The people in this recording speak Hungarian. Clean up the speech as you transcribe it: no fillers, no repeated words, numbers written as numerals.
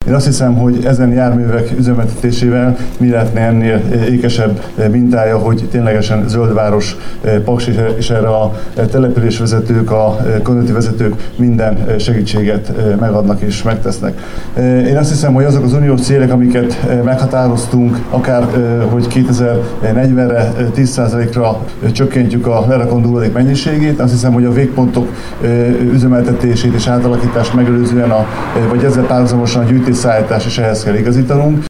Én azt hiszem, hogy ezen járművek üzemeltetésével mi lehetne ennél ékesebb mintája, hogy ténylegesen zöldváros Paks, és erre a településvezetők, a kommunity vezetők minden segítséget megadnak és megtesznek. Én azt hiszem, hogy azok az uniós célek, amiket meghatároztunk, akár hogy 2040-re 10%-ra csökkentjük a lerakandó hulladék mennyiségét, azt hiszem, hogy a végpontok üzemeltetését és átalakítást megelőzően, vagy ezzel párhuzamosan a gyűjtésszállítás is ehhez kell igazítanunk.